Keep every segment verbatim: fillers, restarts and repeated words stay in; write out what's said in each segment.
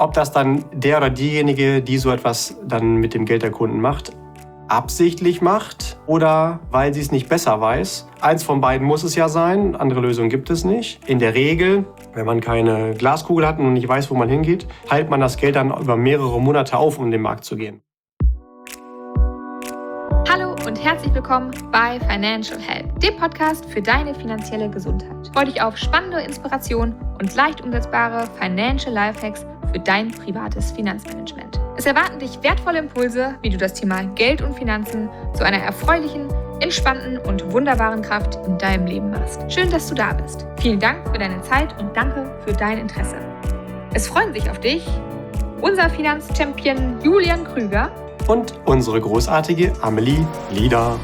Ob das dann der oder diejenige, die so etwas dann mit dem Geld der Kunden macht, absichtlich macht oder weil sie es nicht besser weiß. Eins von beiden muss es ja sein, andere Lösung gibt es nicht. In der Regel, wenn man keine Glaskugel hat und nicht weiß, wo man hingeht, hält man das Geld dann über mehrere Monate auf, um in den Markt zu gehen. Hallo und herzlich willkommen bei Financial Help, dem Podcast für deine finanzielle Gesundheit. Freue dich auf spannende Inspirationen und leicht umsetzbare Financial Lifehacks für dein privates Finanzmanagement. Es erwarten dich wertvolle Impulse, wie du das Thema Geld und Finanzen zu einer erfreulichen, entspannten und wunderbaren Kraft in deinem Leben machst. Schön, dass du da bist. Vielen Dank für deine Zeit und danke für dein Interesse. Es freuen sich auf dich unser Finanzchampion Julian Krüger und unsere großartige Amelie Lieder.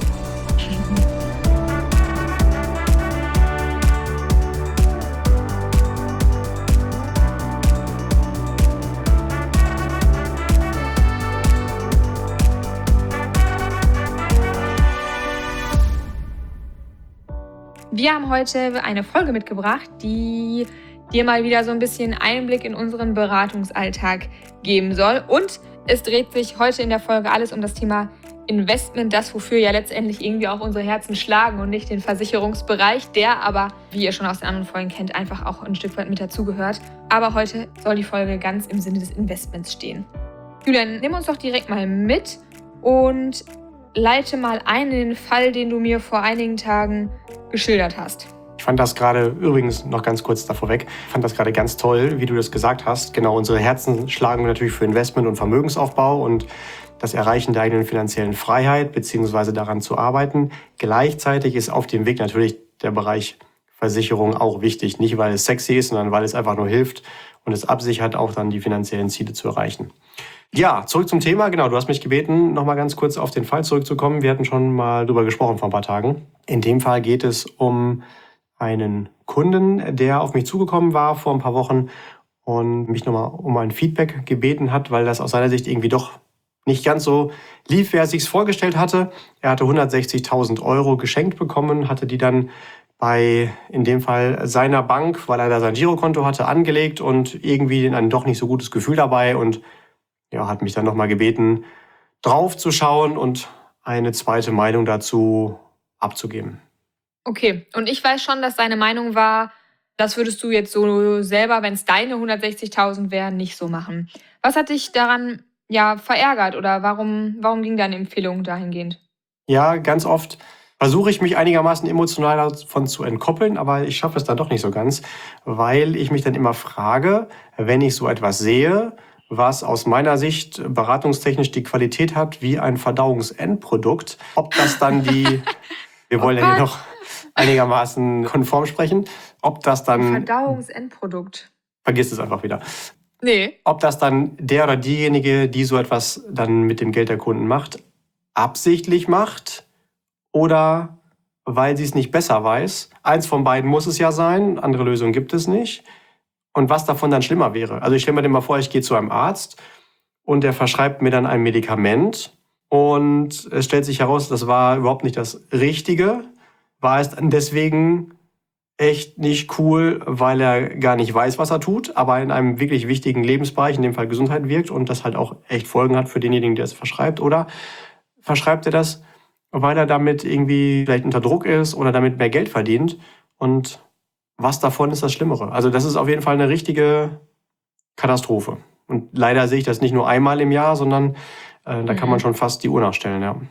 Wir haben heute eine Folge mitgebracht, die dir mal wieder so ein bisschen Einblick in unseren Beratungsalltag geben soll. Und es dreht sich heute in der Folge alles um das Thema Investment, das wofür ja letztendlich irgendwie auch unsere Herzen schlagen und nicht den Versicherungsbereich, der aber, wie ihr schon aus den anderen Folgen kennt, einfach auch ein Stück weit mit dazugehört. Aber heute soll die Folge ganz im Sinne des Investments stehen. Julian, nimm uns doch direkt mal mit und leite mal ein in den Fall, den du mir vor einigen Tagen geschildert hast. Ich fand das gerade, übrigens noch ganz kurz davor weg, ich fand das gerade ganz toll, wie du das gesagt hast. Genau, unsere Herzen schlagen natürlich für Investment und Vermögensaufbau und das Erreichen der eigenen finanziellen Freiheit, beziehungsweise daran zu arbeiten. Gleichzeitig ist auf dem Weg natürlich der Bereich Versicherung auch wichtig. Nicht, weil es sexy ist, sondern weil es einfach nur hilft und es absichert, auch dann die finanziellen Ziele zu erreichen. Ja, zurück zum Thema. Genau, du hast mich gebeten, noch mal ganz kurz auf den Fall zurückzukommen. Wir hatten schon mal drüber gesprochen vor ein paar Tagen. In dem Fall geht es um einen Kunden, der auf mich zugekommen war vor ein paar Wochen und mich nochmal um ein Feedback gebeten hat, weil das aus seiner Sicht irgendwie doch nicht ganz so lief, wie er es sich vorgestellt hatte. Er hatte hundertsechzigtausend Euro geschenkt bekommen, hatte die dann bei, in dem Fall, seiner Bank, weil er da sein Girokonto hatte, angelegt und irgendwie ein doch nicht so gutes Gefühl dabei und ja, hat mich dann nochmal gebeten, drauf zu schauen und eine zweite Meinung dazu abzugeben. Okay, und ich weiß schon, dass deine Meinung war, das würdest du jetzt so selber, wenn es deine hundertsechzigtausend wären, nicht so machen. Was hat dich daran ja verärgert oder warum, warum ging deine Empfehlung dahingehend? Ja, ganz oft versuche ich mich einigermaßen emotional davon zu entkoppeln, aber ich schaffe es dann doch nicht so ganz, weil ich mich dann immer frage, wenn ich so etwas sehe, was aus meiner Sicht beratungstechnisch die Qualität hat wie ein Verdauungsendprodukt, ob das dann die, wir wollen oh ja hier noch einigermaßen konform sprechen, ob das dann... Verdauungsendprodukt. Vergiss es einfach wieder. Nee. Ob das dann der oder diejenige, die so etwas dann mit dem Geld der Kunden macht, absichtlich macht oder weil sie es nicht besser weiß. Eins von beiden muss es ja sein, andere Lösung gibt es nicht. Und was davon dann schlimmer wäre. Also ich stelle mir den mal vor, ich gehe zu einem Arzt und der verschreibt mir dann ein Medikament und es stellt sich heraus, das war überhaupt nicht das Richtige. War es dann deswegen echt nicht cool, weil er gar nicht weiß, was er tut, aber in einem wirklich wichtigen Lebensbereich, in dem Fall Gesundheit, wirkt und das halt auch echt Folgen hat für denjenigen, der es verschreibt. Oder verschreibt er das, weil er damit irgendwie vielleicht unter Druck ist oder damit mehr Geld verdient und was davon ist das Schlimmere? Also das ist auf jeden Fall eine richtige Katastrophe. Und leider sehe ich das nicht nur einmal im Jahr, sondern äh, da mhm. kann man schon fast die Uhr nachstellen, ja.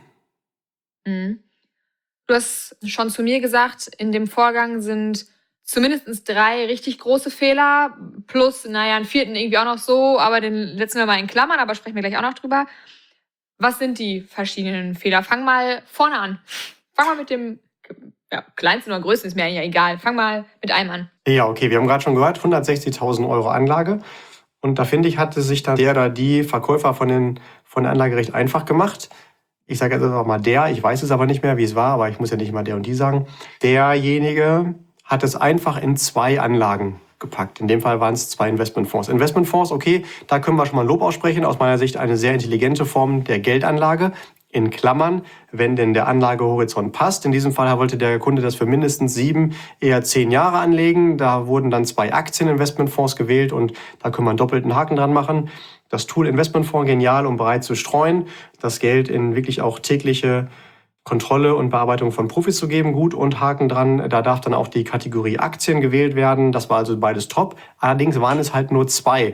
Mhm. Du hast schon zu mir gesagt, in dem Vorgang sind zumindest drei richtig große Fehler, plus, naja, einen vierten irgendwie auch noch so, aber den setzen wir mal in Klammern, aber sprechen wir gleich auch noch drüber. Was sind die verschiedenen Fehler? Fang mal vorne an. Fang mal mit dem... Ja, kleinsten oder größten ist mir eigentlich ja egal. Fang mal mit einem an. Ja, okay, wir haben gerade schon gehört, hundertsechzigtausend Euro Anlage. Und da finde ich, hatte sich dann der oder die Verkäufer von, den, von der Anlage recht einfach gemacht. Ich sage jetzt einfach mal der, ich weiß es aber nicht mehr, wie es war, aber ich muss ja nicht mal der und die sagen. Derjenige hat es einfach in zwei Anlagen gepackt. In dem Fall waren es zwei Investmentfonds. Investmentfonds, okay, da können wir schon mal Lob aussprechen. Aus meiner Sicht eine sehr intelligente Form der Geldanlage. in Klammern, wenn denn der Anlagehorizont passt. In diesem Fall wollte der Kunde das für mindestens sieben, eher zehn Jahre anlegen. Da wurden dann zwei Aktieninvestmentfonds gewählt und da können wir einen doppelten Haken dran machen. Das Tool Investmentfonds genial, um bereit zu streuen, das Geld in wirklich auch tägliche Kontrolle und Bearbeitung von Profis zu geben, gut, und Haken dran. Da darf dann auch die Kategorie Aktien gewählt werden. Das war also beides top. Allerdings waren es halt nur zwei.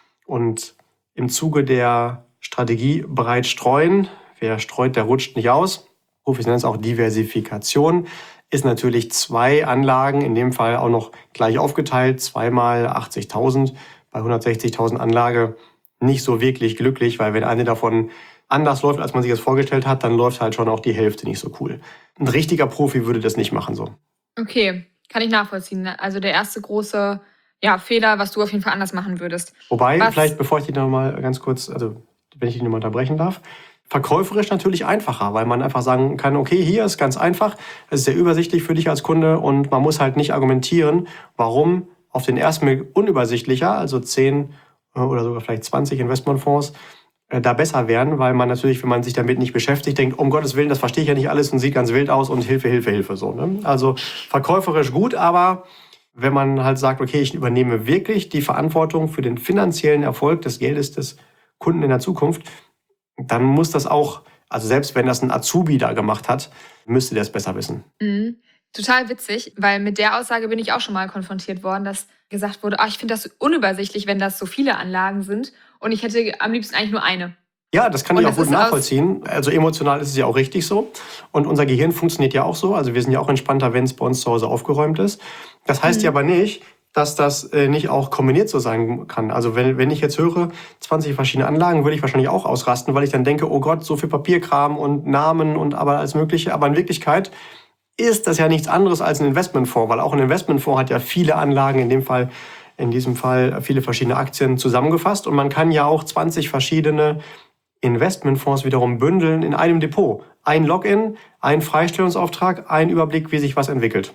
Und im Zuge der Strategie bereit streuen, wer streut, der rutscht nicht aus. Profis nennen es auch Diversifikation. Ist natürlich zwei Anlagen, in dem Fall auch noch gleich aufgeteilt, zweimal achtzigtausend bei hundertsechzigtausend Anlage. Nicht so wirklich glücklich, weil wenn eine davon anders läuft, als man sich das vorgestellt hat, dann läuft halt schon auch die Hälfte nicht so cool. Ein richtiger Profi würde das nicht machen so. Okay, kann ich nachvollziehen. Also der erste große ja, Fehler, was du auf jeden Fall anders machen würdest. Wobei, was? vielleicht bevor ich dich noch mal ganz kurz, also wenn ich dich noch mal unterbrechen darf, verkäuferisch natürlich einfacher, weil man einfach sagen kann, okay, hier ist ganz einfach, es ist sehr übersichtlich für dich als Kunde und man muss halt nicht argumentieren, warum auf den ersten Blick unübersichtlicher, also zehn oder sogar vielleicht zwanzig Investmentfonds, da besser werden, weil man natürlich, wenn man sich damit nicht beschäftigt, denkt, um Gottes Willen, das verstehe ich ja nicht alles und sieht ganz wild aus und Hilfe, Hilfe, Hilfe. So, ne? Also verkäuferisch gut, aber wenn man halt sagt, okay, ich übernehme wirklich die Verantwortung für den finanziellen Erfolg des Geldes des Kunden in der Zukunft, dann muss das auch, also selbst wenn das ein Azubi da gemacht hat, müsste der es besser wissen. Mhm. Total witzig, weil mit der Aussage bin ich auch schon mal konfrontiert worden, dass gesagt wurde, ah, ich finde das unübersichtlich, wenn das so viele Anlagen sind und ich hätte am liebsten eigentlich nur eine. Ja, das kann und ich auch das gut nachvollziehen. Also emotional ist es ja auch richtig so. Und unser Gehirn funktioniert ja auch so. Also wir sind ja auch entspannter, wenn es bei uns zu Hause aufgeräumt ist. Das heißt mhm. ja aber nicht, dass das äh, nicht auch kombiniert so sein kann. Also wenn, wenn ich jetzt höre, zwanzig verschiedene Anlagen, würde ich wahrscheinlich auch ausrasten, weil ich dann denke, oh Gott, so viel Papierkram und Namen und aber alles Mögliche. Aber in Wirklichkeit ist das ja nichts anderes als ein Investmentfonds, weil auch ein Investmentfonds hat ja viele Anlagen, in dem Fall, in diesem Fall viele verschiedene Aktien zusammengefasst. Und man kann ja auch zwanzig verschiedene Investmentfonds wiederum bündeln in einem Depot. Ein Login, ein Freistellungsauftrag, ein Überblick, wie sich was entwickelt.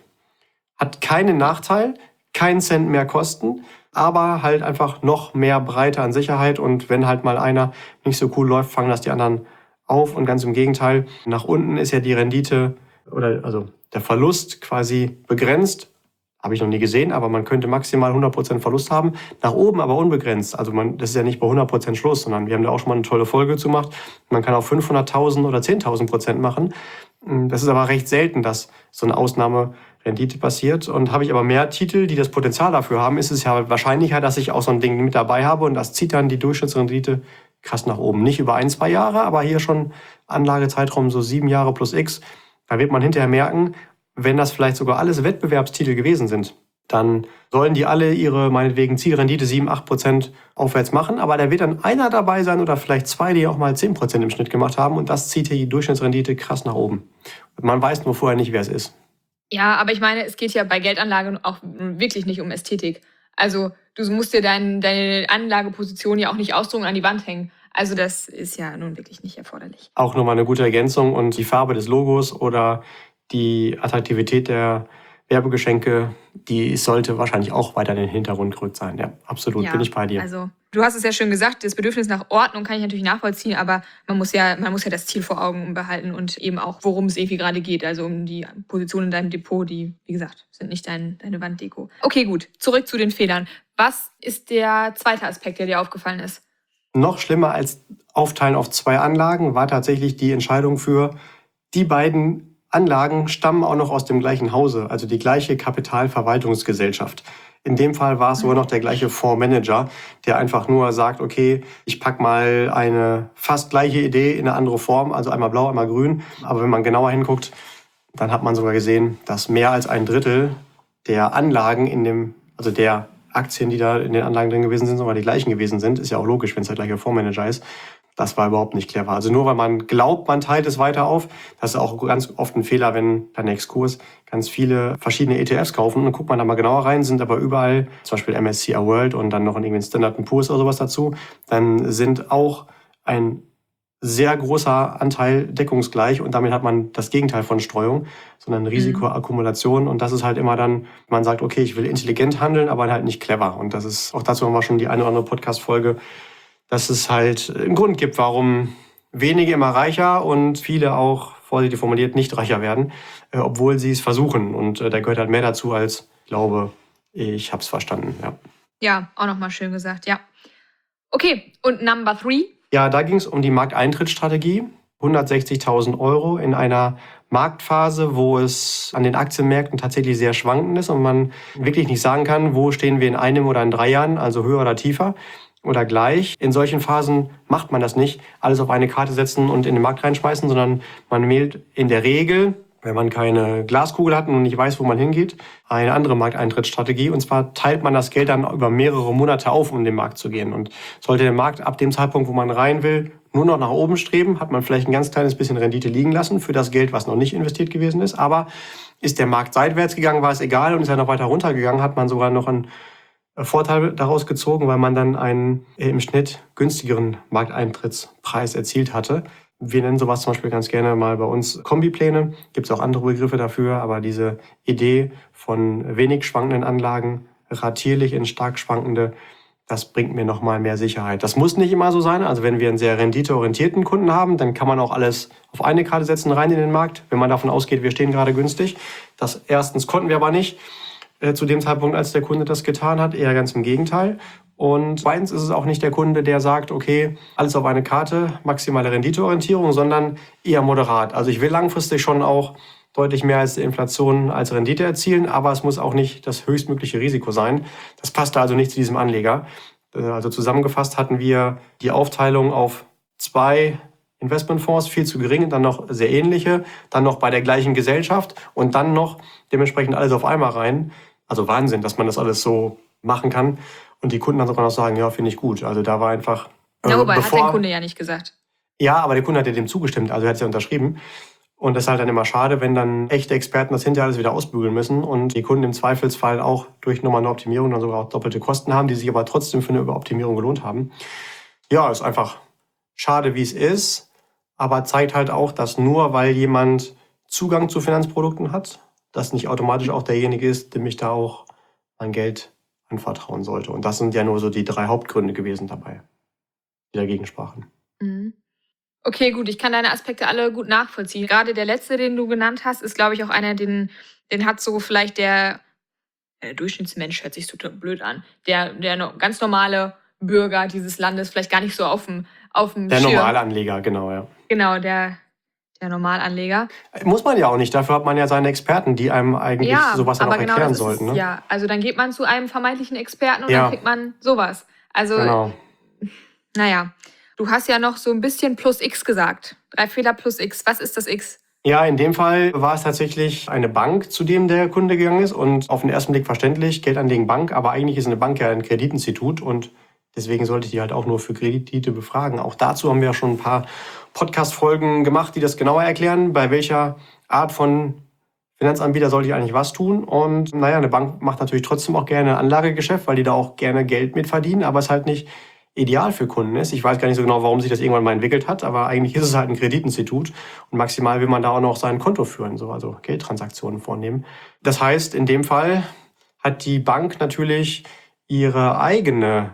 Hat keinen Nachteil, keinen Cent mehr Kosten, aber halt einfach noch mehr Breite an Sicherheit. Und wenn halt mal einer nicht so cool läuft, fangen das die anderen auf. Und ganz im Gegenteil, nach unten ist ja die Rendite oder also der Verlust quasi begrenzt. Habe ich noch nie gesehen, aber man könnte maximal hundert Prozent Verlust haben. Nach oben aber unbegrenzt. Also man, das ist ja nicht bei hundert Prozent Schluss, sondern wir haben da auch schon mal eine tolle Folge zu gemacht. Man kann auch fünfhunderttausend oder zehntausend Prozent machen. Das ist aber recht selten, dass so eine Ausnahmerendite passiert. Und habe ich aber mehr Titel, die das Potenzial dafür haben, ist es ja wahrscheinlicher, dass ich auch so ein Ding mit dabei habe. Und das zieht dann die Durchschnittsrendite krass nach oben. Nicht über ein, zwei Jahre, aber hier schon Anlagezeitraum so sieben Jahre plus X. Da wird man hinterher merken, wenn das vielleicht sogar alles Wettbewerbstitel gewesen sind, dann sollen die alle ihre, meinetwegen, Zielrendite sieben, acht Prozent aufwärts machen. Aber da wird dann einer dabei sein oder vielleicht zwei, die auch mal zehn Prozent im Schnitt gemacht haben. Und das zieht hier die Durchschnittsrendite krass nach oben. Und man weiß nur vorher nicht, wer es ist. Ja, aber ich meine, es geht ja bei Geldanlagen auch wirklich nicht um Ästhetik. Also du musst dir dein, deine Anlageposition ja auch nicht ausdrucken an die Wand hängen. Also das ist ja nun wirklich nicht erforderlich. Auch nochmal eine gute Ergänzung. Und die Farbe des Logos oder die Attraktivität der Werbegeschenke, die sollte wahrscheinlich auch weiter in den Hintergrund gerückt sein. Ja, absolut, ja, bin ich bei dir. Also du hast es ja schön gesagt, das Bedürfnis nach Ordnung kann ich natürlich nachvollziehen, aber man muss ja, man muss ja das Ziel vor Augen behalten und eben auch, worum es irgendwie gerade geht. Also um die Position in deinem Depot, die, wie gesagt, sind nicht dein, deine Wanddeko. Okay, gut, zurück zu den Fehlern. Was ist der zweite Aspekt, der dir aufgefallen ist? Noch schlimmer als Aufteilen auf zwei Anlagen war tatsächlich die Entscheidung für die beiden Anlagen stammen auch noch aus dem gleichen Hause, also die gleiche Kapitalverwaltungsgesellschaft. In dem Fall war es sogar noch der gleiche Fondsmanager, der einfach nur sagt, okay, ich packe mal eine fast gleiche Idee in eine andere Form, also einmal blau, einmal grün. Aber wenn man genauer hinguckt, dann hat man sogar gesehen, dass mehr als ein Drittel der Anlagen in dem, also der Aktien, die da in den Anlagen drin gewesen sind, sogar die gleichen gewesen sind. Ist ja auch logisch, wenn es der gleiche Fondsmanager ist. Das war überhaupt nicht clever. Also nur weil man glaubt, man teilt es weiter auf, das ist auch ganz oft ein Fehler, wenn dein Exkurs ganz viele verschiedene E T Fs kaufen. Und dann guckt man da mal genauer rein, sind aber überall, zum Beispiel M S C I World und dann noch irgendwie ein Standard and Poor's oder sowas dazu, dann sind auch ein sehr großer Anteil deckungsgleich und damit hat man das Gegenteil von Streuung, sondern Risikoakkumulation. Und das ist halt immer dann, man sagt, okay, ich will intelligent handeln, aber halt nicht clever. Und das ist, auch dazu haben wir schon die eine oder andere Podcast-Folge, dass es halt einen Grund gibt, warum wenige immer reicher und viele auch, vorsichtig formuliert, nicht reicher werden, äh, obwohl sie es versuchen. Und äh, da gehört halt mehr dazu als, ich glaube, ich habe es verstanden. Ja, ja, auch nochmal schön gesagt, ja. Okay, und Number Three? Ja, da ging es um die Markteintrittsstrategie. hundertsechzigtausend Euro in einer Marktphase, wo es an den Aktienmärkten tatsächlich sehr schwankend ist und man wirklich nicht sagen kann, wo stehen wir in einem oder in drei Jahren, also höher oder tiefer oder gleich. In solchen Phasen macht man das nicht, alles auf eine Karte setzen und in den Markt reinschmeißen, sondern man wählt in der Regel, wenn man keine Glaskugel hat und nicht weiß, wo man hingeht, eine andere Markteintrittsstrategie. Und zwar teilt man das Geld dann über mehrere Monate auf, um in den Markt zu gehen. Und sollte der Markt ab dem Zeitpunkt, wo man rein will, nur noch nach oben streben, hat man vielleicht ein ganz kleines bisschen Rendite liegen lassen für das Geld, was noch nicht investiert gewesen ist. Aber ist der Markt seitwärts gegangen, war es egal und ist er noch weiter runtergegangen, hat man sogar noch einen Vorteil daraus gezogen, weil man dann einen im Schnitt günstigeren Markteintrittspreis erzielt hatte. Wir nennen sowas zum Beispiel ganz gerne mal bei uns Kombipläne. Gibt es auch andere Begriffe dafür, aber diese Idee von wenig schwankenden Anlagen ratierlich in stark schwankende, das bringt mir nochmal mehr Sicherheit. Das muss nicht immer so sein. Also wenn wir einen sehr renditeorientierten Kunden haben, dann kann man auch alles auf eine Karte setzen, rein in den Markt. Wenn man davon ausgeht, wir stehen gerade günstig. Das erstens konnten wir aber nicht äh, zu dem Zeitpunkt, als der Kunde das getan hat. Eher ganz im Gegenteil. Und zweitens ist es auch nicht der Kunde, der sagt, okay, alles auf eine Karte, maximale Renditeorientierung, sondern eher moderat. Also ich will langfristig schon auch deutlich mehr als die Inflation als Rendite erzielen, aber es muss auch nicht das höchstmögliche Risiko sein. Das passte also nicht zu diesem Anleger. Also zusammengefasst hatten wir die Aufteilung auf zwei Investmentfonds, viel zu gering, dann noch sehr ähnliche, dann noch bei der gleichen Gesellschaft und dann noch dementsprechend alles auf einmal rein. Also Wahnsinn, dass man das alles so machen kann. Und die Kunden dann sogar noch sagen, ja, finde ich gut. Also da war einfach... Ja, wobei, bevor, hat der Kunde ja nicht gesagt. Ja, aber der Kunde hat ja dem zugestimmt, also er hat es ja unterschrieben. Und das ist halt dann immer schade, wenn dann echte Experten das hinterher alles wieder ausbügeln müssen und die Kunden im Zweifelsfall auch durch nochmal eine Optimierung dann sogar auch doppelte Kosten haben, die sich aber trotzdem für eine Überoptimierung gelohnt haben. Ja, ist einfach schade, wie es ist, aber zeigt halt auch, dass nur weil jemand Zugang zu Finanzprodukten hat, das nicht automatisch auch derjenige ist, dem ich da auch mein Geld anvertrauen sollte. Und das sind ja nur so die drei Hauptgründe gewesen dabei, die dagegen sprachen. Mhm. Okay, gut, ich kann deine Aspekte alle gut nachvollziehen. Gerade der letzte, den du genannt hast, ist, glaube ich, auch einer, den, den hat so vielleicht der, der Durchschnittsmensch, hört sich so blöd an, der, der ganz normale Bürger dieses Landes vielleicht gar nicht so auf dem auf dem Der Schirm. Normalanleger, genau, ja. Genau, der, der Normalanleger. Muss man ja auch nicht, dafür hat man ja seine Experten, die einem eigentlich ja, sowas dann aber auch genau erklären das sollten. Ist, ne? Ja, also dann geht man zu einem vermeintlichen Experten und Ja. dann kriegt man sowas. Also, Genau. naja, du hast ja noch so ein bisschen plus X gesagt. Drei Fehler plus X. Was ist das X? Ja, in dem Fall war es tatsächlich eine Bank, zu dem der Kunde gegangen ist. Und auf den ersten Blick verständlich, Geldanlegen Bank, aber eigentlich ist eine Bank ja ein Kreditinstitut und deswegen sollte ich die halt auch nur für Kredite befragen. Auch dazu haben wir ja schon ein paar Podcast-Folgen gemacht, die das genauer erklären, bei welcher Art von Finanzanbieter sollte ich eigentlich was tun. Und naja, eine Bank macht natürlich trotzdem auch gerne ein Anlagegeschäft, weil die da auch gerne Geld mit verdienen, aber es halt nicht ideal für Kunden ist. Ich weiß gar nicht so genau, warum sich das irgendwann mal entwickelt hat, aber eigentlich ist es halt ein Kreditinstitut und maximal will man da auch noch sein Konto führen, so, also Geldtransaktionen vornehmen. Das heißt, in dem Fall hat die Bank natürlich ihre eigene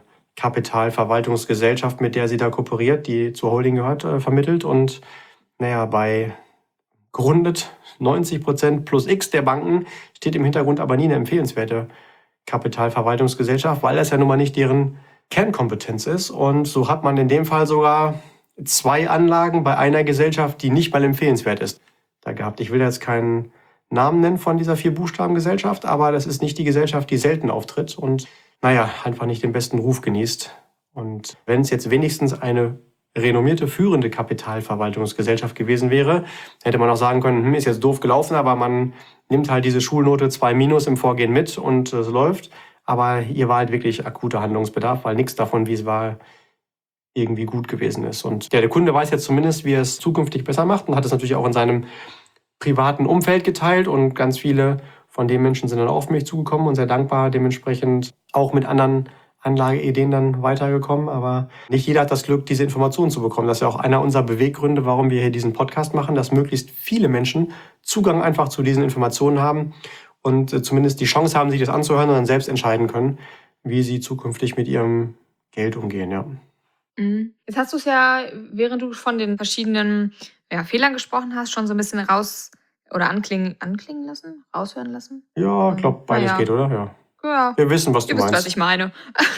Kapitalverwaltungsgesellschaft, mit der sie da kooperiert, die zur Holding gehört, äh, vermittelt. Und naja, bei gerundet neunzig Prozent plus X der Banken steht im Hintergrund aber nie eine empfehlenswerte Kapitalverwaltungsgesellschaft, weil das ja nun mal nicht deren Kernkompetenz ist. Und so hat man in dem Fall sogar zwei Anlagen bei einer Gesellschaft, die nicht mal empfehlenswert ist, da gehabt. Ich will jetzt keinen Namen nennen von dieser Vier-Buchstaben-Gesellschaft, aber das ist nicht die Gesellschaft, die selten auftritt und naja, einfach nicht den besten Ruf genießt. Und wenn es jetzt wenigstens eine renommierte, führende Kapitalverwaltungsgesellschaft gewesen wäre, hätte man auch sagen können, hm, ist jetzt doof gelaufen, aber man nimmt halt diese Schulnote zwei minus im Vorgehen mit und es läuft. Aber hier war halt wirklich akuter Handlungsbedarf, weil nichts davon, wie es war, irgendwie gut gewesen ist. Und ja, der Kunde weiß jetzt zumindest, wie er es zukünftig besser macht und hat es natürlich auch in seinem privaten Umfeld geteilt und ganz viele von den Menschen sind dann auch auf mich zugekommen und sehr dankbar, dementsprechend auch mit anderen Anlageideen dann weitergekommen. Aber nicht jeder hat das Glück, diese Informationen zu bekommen. Das ist ja auch einer unserer Beweggründe, warum wir hier diesen Podcast machen, dass möglichst viele Menschen Zugang einfach zu diesen Informationen haben und zumindest die Chance haben, sich das anzuhören und dann selbst entscheiden können, wie sie zukünftig mit ihrem Geld umgehen. Ja. Mhm. Jetzt hast du es ja, während du von den verschiedenen ja, Fehlern gesprochen hast, schon so ein bisschen raus oder anklingen, anklingen lassen? Raushören lassen? Ja, ich Ähm, glaube, beides naja, geht, oder? Ja. ja, Wir wissen, was du ihr wisst, was meinst. ich meine.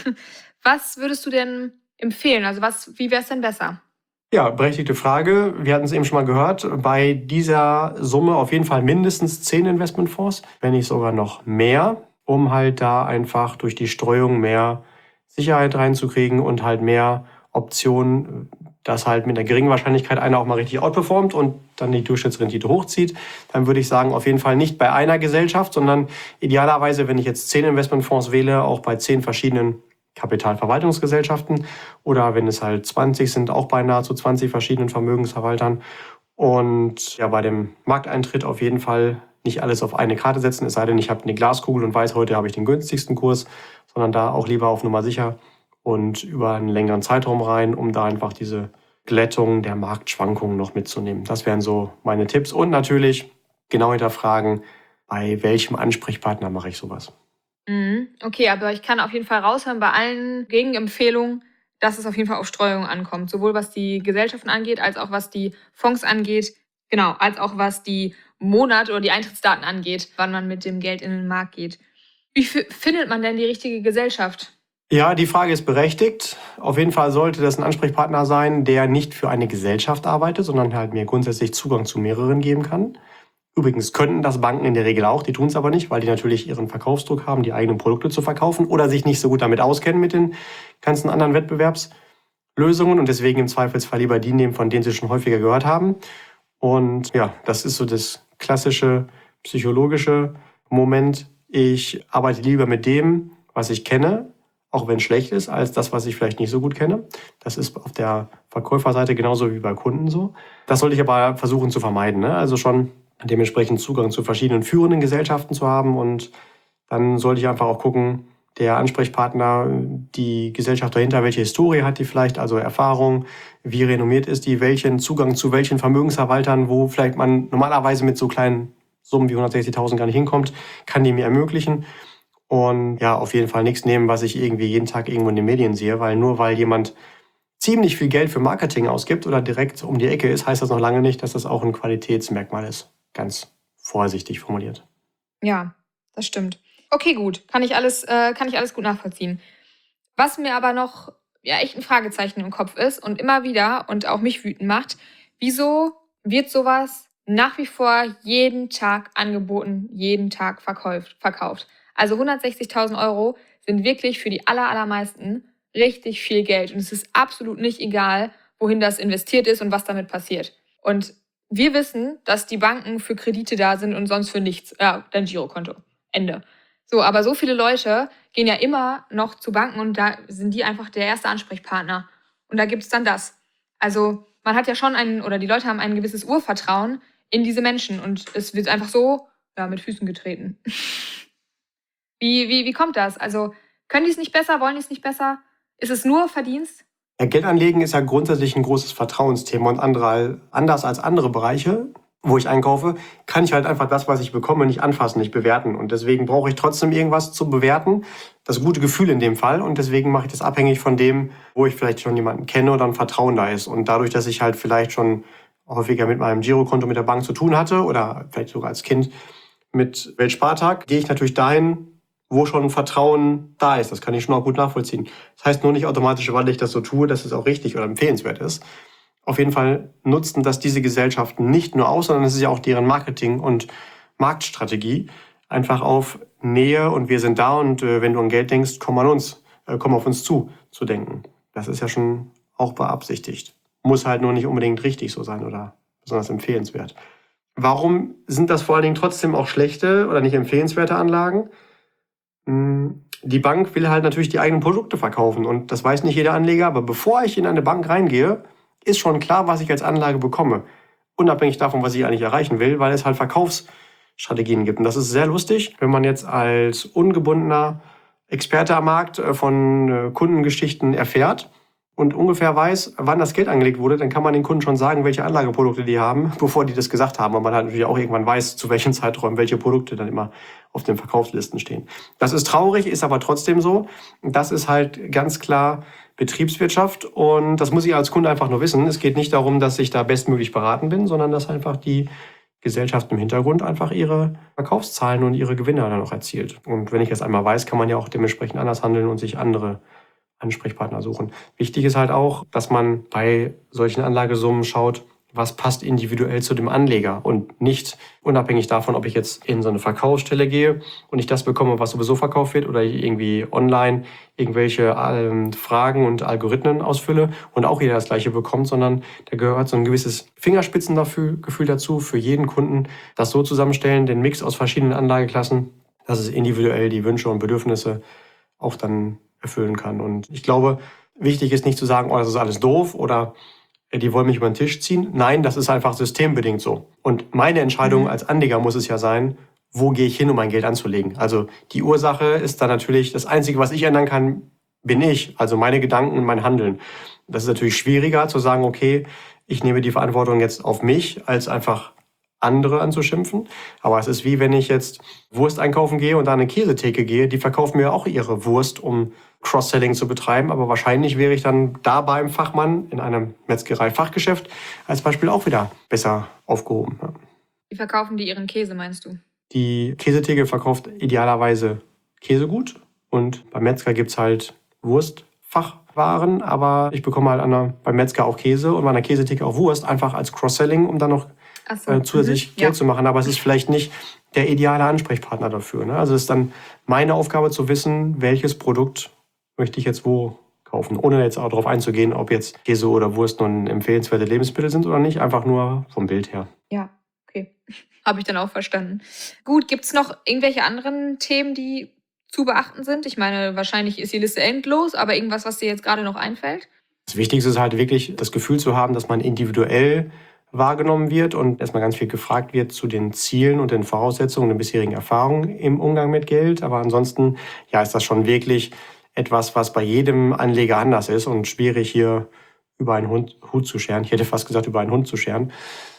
Was würdest du denn empfehlen? Also was, wie wäre es denn besser? Ja, berechtigte Frage. Wir hatten es eben schon mal gehört. Bei dieser Summe auf jeden Fall mindestens zehn Investmentfonds, wenn nicht sogar noch mehr, um halt da einfach durch die Streuung mehr Sicherheit reinzukriegen und halt mehr Optionen, dass halt mit einer geringen Wahrscheinlichkeit einer auch mal richtig outperformt und dann die Durchschnittsrendite hochzieht. Dann würde ich sagen, auf jeden Fall nicht bei einer Gesellschaft, sondern idealerweise, wenn ich jetzt zehn Investmentfonds wähle, auch bei zehn verschiedenen Kapitalverwaltungsgesellschaften oder wenn es halt zwanzig sind, auch bei nahezu zwanzig verschiedenen Vermögensverwaltern. Und ja, bei dem Markteintritt auf jeden Fall nicht alles auf eine Karte setzen, es sei denn, ich habe eine Glaskugel und weiß, heute habe ich den günstigsten Kurs, sondern da auch lieber auf Nummer sicher und über einen längeren Zeitraum rein, um da einfach diese Glättung der Marktschwankungen noch mitzunehmen. Das wären so meine Tipps. Und natürlich genau hinterfragen, bei welchem Ansprechpartner mache ich sowas. Mhm. Okay, aber ich kann auf jeden Fall raushören bei allen Gegenempfehlungen, dass es auf jeden Fall auf Streuung ankommt. Sowohl was die Gesellschaften angeht, als auch was die Fonds angeht. Genau, als auch was die Monat- oder die Eintrittsdaten angeht, wann man mit dem Geld in den Markt geht. Wie f- findet man denn die richtige Gesellschaft? Ja, die Frage ist berechtigt. Auf jeden Fall sollte das ein Ansprechpartner sein, der nicht für eine Gesellschaft arbeitet, sondern halt mir grundsätzlich Zugang zu mehreren geben kann. Übrigens könnten das Banken in der Regel auch, die tun es aber nicht, weil die natürlich ihren Verkaufsdruck haben, die eigenen Produkte zu verkaufen oder sich nicht so gut damit auskennen mit den ganzen anderen Wettbewerbslösungen und deswegen im Zweifelsfall lieber die nehmen, von denen sie schon häufiger gehört haben. Und ja, das ist so das klassische psychologische Moment. Ich arbeite lieber mit dem, was ich kenne, auch wenn es schlecht ist, als das, was ich vielleicht nicht so gut kenne. Das ist auf der Verkäuferseite genauso wie bei Kunden so. Das sollte ich aber versuchen zu vermeiden, ne? Also schon dementsprechend Zugang zu verschiedenen führenden Gesellschaften zu haben. Und dann sollte ich einfach auch gucken, der Ansprechpartner, die Gesellschaft dahinter, welche Historie hat die vielleicht, also Erfahrung, wie renommiert ist die, welchen Zugang zu welchen Vermögensverwaltern, wo vielleicht man normalerweise mit so kleinen Summen wie hundertsechzigtausend gar nicht hinkommt, kann die mir ermöglichen. Und ja, auf jeden Fall nichts nehmen, was ich irgendwie jeden Tag irgendwo in den Medien sehe, weil nur weil jemand ziemlich viel Geld für Marketing ausgibt oder direkt um die Ecke ist, heißt das noch lange nicht, dass das auch ein Qualitätsmerkmal ist. Ganz vorsichtig formuliert. Ja, das stimmt. Okay, gut. Kann ich alles, äh, kann ich alles gut nachvollziehen. Was mir aber noch ja, echt ein Fragezeichen im Kopf ist und immer wieder und auch mich wütend macht, wieso wird sowas nach wie vor jeden Tag angeboten, jeden Tag verkauft? verkauft? Also hundertsechzigtausend Euro sind wirklich für die aller, allermeisten richtig viel Geld. Und es ist absolut nicht egal, wohin das investiert ist und was damit passiert. Und wir wissen, dass die Banken für Kredite da sind und sonst für nichts. Ja, dein Girokonto. Ende. So, aber so viele Leute gehen ja immer noch zu Banken und da sind die einfach der erste Ansprechpartner. Und da gibt es dann das. Also man hat ja schon einen, oder die Leute haben ein gewisses Urvertrauen in diese Menschen und es wird einfach so ja, mit Füßen getreten. Wie, wie, wie kommt das? Also können die es nicht besser, wollen die es nicht besser? Ist es nur Verdienst? Ja, Geld anlegen ist ja grundsätzlich ein großes Vertrauensthema und andere, anders als andere Bereiche, wo ich einkaufe, kann ich halt einfach das, was ich bekomme, nicht anfassen, nicht bewerten. Und deswegen brauche ich trotzdem irgendwas zu bewerten, das gute Gefühl in dem Fall. Und deswegen mache ich das abhängig von dem, wo ich vielleicht schon jemanden kenne oder ein Vertrauen da ist. Und dadurch, dass ich halt vielleicht schon häufiger mit meinem Girokonto mit der Bank zu tun hatte oder vielleicht sogar als Kind mit Weltspartag, gehe ich natürlich dahin, wo schon Vertrauen da ist. Das kann ich schon auch gut nachvollziehen. Das heißt nur nicht automatisch, weil ich das so tue, dass es auch richtig oder empfehlenswert ist. Auf jeden Fall nutzen das diese Gesellschaften nicht nur aus, sondern es ist ja auch deren Marketing- und Marktstrategie. Einfach auf Nähe und wir sind da und äh, wenn du an Geld denkst, komm an uns, äh, komm auf uns zu, zu denken. Das ist ja schon auch beabsichtigt. Muss halt nur nicht unbedingt richtig so sein oder besonders empfehlenswert. Warum sind das vor allen Dingen trotzdem auch schlechte oder nicht empfehlenswerte Anlagen? Die Bank will halt natürlich die eigenen Produkte verkaufen und das weiß nicht jeder Anleger, aber bevor ich in eine Bank reingehe, ist schon klar, was ich als Anlage bekomme. Unabhängig davon, was ich eigentlich erreichen will, weil es halt Verkaufsstrategien gibt. Und das ist sehr lustig, wenn man jetzt als ungebundener Experte am Markt von Kundengeschichten erfährt und ungefähr weiß, wann das Geld angelegt wurde, dann kann man den Kunden schon sagen, welche Anlageprodukte die haben, bevor die das gesagt haben. Und man halt natürlich auch irgendwann weiß, zu welchen Zeiträumen welche Produkte dann immer auf den Verkaufslisten stehen. Das ist traurig, ist aber trotzdem so. Das ist halt ganz klar Betriebswirtschaft und das muss ich als Kunde einfach nur wissen. Es geht nicht darum, dass ich da bestmöglich beraten bin, sondern dass einfach die Gesellschaft im Hintergrund einfach ihre Verkaufszahlen und ihre Gewinne dann auch erzielt. Und wenn ich das einmal weiß, kann man ja auch dementsprechend anders handeln und sich andere Ansprechpartner suchen. Wichtig ist halt auch, dass man bei solchen Anlagesummen schaut, was passt individuell zu dem Anleger und nicht unabhängig davon, ob ich jetzt in so eine Verkaufsstelle gehe und ich das bekomme, was sowieso verkauft wird oder ich irgendwie online irgendwelche ähm, Fragen und Algorithmen ausfülle und auch jeder das Gleiche bekommt, sondern da gehört so ein gewisses Fingerspitzengefühl dazu für jeden Kunden, das so zusammenstellen, den Mix aus verschiedenen Anlageklassen, dass es individuell die Wünsche und Bedürfnisse auch dann erfüllen kann. Und ich glaube, wichtig ist nicht zu sagen, oh, das ist alles doof oder die wollen mich über den Tisch ziehen. Nein, das ist einfach systembedingt so. Und meine Entscheidung Mhm. als Anleger muss es ja sein, wo gehe ich hin, um mein Geld anzulegen. Also die Ursache ist dann natürlich, das Einzige, was ich ändern kann, bin ich. Also meine Gedanken und mein Handeln. Das ist natürlich schwieriger zu sagen, okay, ich nehme die Verantwortung jetzt auf mich, als einfach andere anzuschimpfen. Aber es ist wie wenn ich jetzt Wurst einkaufen gehe und da eine Käsetheke gehe, die verkaufen mir auch ihre Wurst, um Cross-Selling zu betreiben. Aber wahrscheinlich wäre ich dann da beim Fachmann in einem Metzgerei-Fachgeschäft als Beispiel auch wieder besser aufgehoben. Ja. Wie verkaufen die ihren Käse, meinst du? Die Käsetheke verkauft idealerweise Käsegut und beim Metzger gibt es halt Wurstfachwaren, aber ich bekomme halt an der, beim Metzger auch Käse und bei einer Käsetheke auch Wurst, einfach als Cross-Selling, um dann noch Ach so. äh, zusätzlich Mhm. Geld Ja. zu machen. Aber es ist vielleicht nicht der ideale Ansprechpartner dafür. Ne? Also es ist dann meine Aufgabe zu wissen, welches Produkt möchte ich jetzt wo kaufen, ohne jetzt auch darauf einzugehen, ob jetzt Käse oder Wurst nun empfehlenswerte Lebensmittel sind oder nicht, einfach nur vom Bild her. Ja, okay. Habe ich dann auch verstanden. Gut, gibt es noch irgendwelche anderen Themen, die zu beachten sind? Ich meine, wahrscheinlich ist die Liste endlos, aber irgendwas, was dir jetzt gerade noch einfällt? Das Wichtigste ist halt wirklich das Gefühl zu haben, dass man individuell wahrgenommen wird und erstmal ganz viel gefragt wird zu den Zielen und den Voraussetzungen, den bisherigen Erfahrungen im Umgang mit Geld. Aber ansonsten, ja, ist das schon wirklich etwas, was bei jedem Anleger anders ist und schwierig hier über einen Hund, Hut zu scheren. Ich hätte fast gesagt, über einen Hund zu scheren.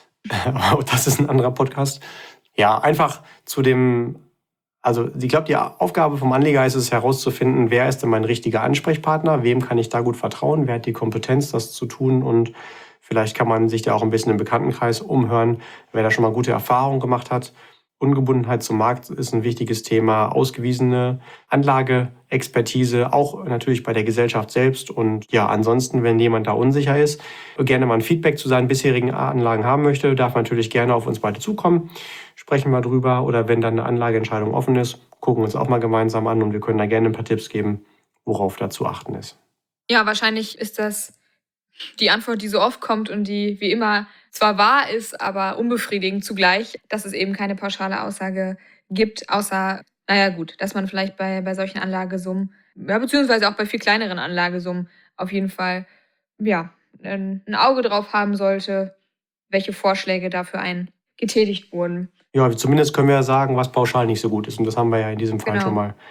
Aber das ist ein anderer Podcast. Ja, einfach zu dem, also ich glaube, die Aufgabe vom Anleger ist es herauszufinden, wer ist denn mein richtiger Ansprechpartner, wem kann ich da gut vertrauen, wer hat die Kompetenz, das zu tun und vielleicht kann man sich da auch ein bisschen im Bekanntenkreis umhören, wer da schon mal gute Erfahrungen gemacht hat. Ungebundenheit zum Markt ist ein wichtiges Thema, ausgewiesene Anlageexpertise, auch natürlich bei der Gesellschaft selbst. Und ja, ansonsten, wenn jemand da unsicher ist, gerne mal ein Feedback zu seinen bisherigen Anlagen haben möchte, darf natürlich gerne auf uns beide zukommen, sprechen wir drüber. Oder wenn dann eine Anlageentscheidung offen ist, gucken wir uns auch mal gemeinsam an und wir können da gerne ein paar Tipps geben, worauf da zu achten ist. Ja, wahrscheinlich ist das die Antwort, die so oft kommt und die wie immer zwar wahr ist, aber unbefriedigend zugleich, dass es eben keine pauschale Aussage gibt, außer, naja gut, dass man vielleicht bei, bei solchen Anlagesummen, ja, beziehungsweise auch bei viel kleineren Anlagesummen auf jeden Fall, ja, ein, ein Auge drauf haben sollte, welche Vorschläge dafür einen getätigt wurden. Ja, zumindest können wir ja sagen, was pauschal nicht so gut ist. Und das haben wir ja in diesem Fall Genau. schon mal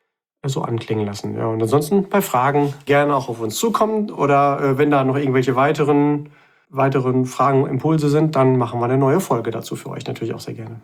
so anklingen lassen. Ja, und ansonsten bei Fragen gerne auch auf uns zukommen oder äh, wenn da noch irgendwelche weiteren, weiteren Fragen, Impulse sind, dann machen wir eine neue Folge dazu für euch natürlich auch sehr gerne.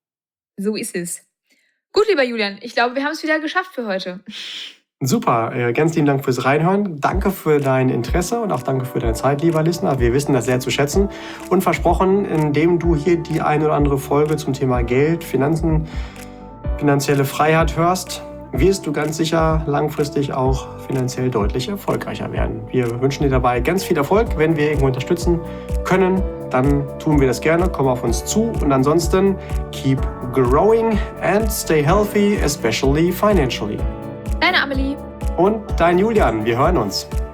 So ist es. Gut, lieber Julian, ich glaube, wir haben es wieder geschafft für heute. Super, äh, ganz lieben Dank fürs Reinhören. Danke für dein Interesse und auch danke für deine Zeit, lieber Listener. Wir wissen das sehr zu schätzen. Und versprochen, indem du hier die eine oder andere Folge zum Thema Geld, Finanzen, finanzielle Freiheit hörst, wirst du ganz sicher langfristig auch finanziell deutlich erfolgreicher werden. Wir wünschen dir dabei ganz viel Erfolg. Wenn wir irgendwo unterstützen können, dann tun wir das gerne. Komm auf uns zu. Und ansonsten, keep growing and stay healthy, especially financially. Deine Amelie. Und dein Julian. Wir hören uns.